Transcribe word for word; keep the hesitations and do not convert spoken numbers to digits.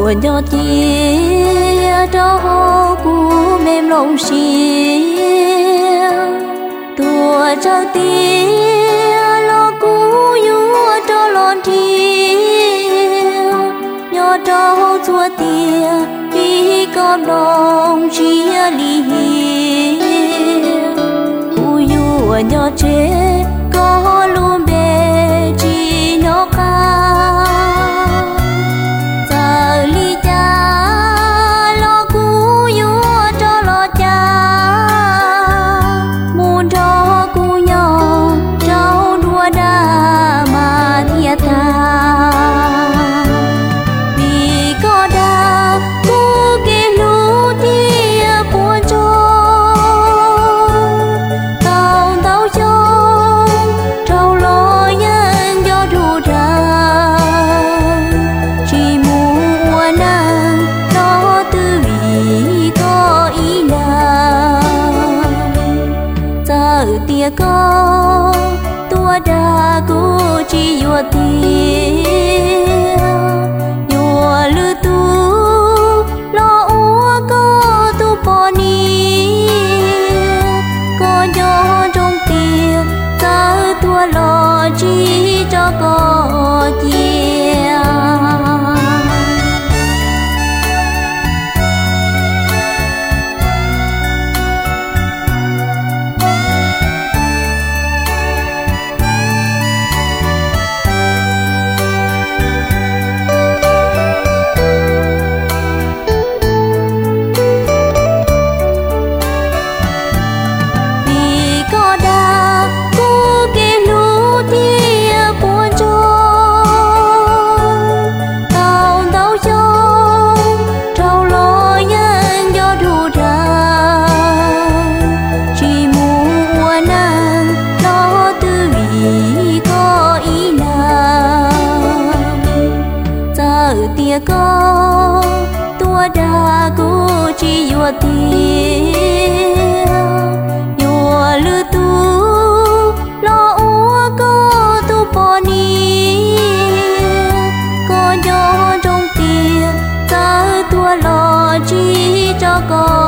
buồn cho chia cho cú mềm lòng xia tua cho tia lo cú yua cho lon chia nhỏ cho chua tia vì con đồng chia ly cú yua nhỏ chế có luôn bề chỉ nhỏ ca tia có tua đa cô chỉ yua tia yua lư tu lo ua có tu bỏ ni có gió trong tia ta tua lo chỉ cho có chia tia có tua đa cô chỉ yua tia yua lư tu lo ua có tu bỏ ni có gió trong tia ta tua lo chỉ cho con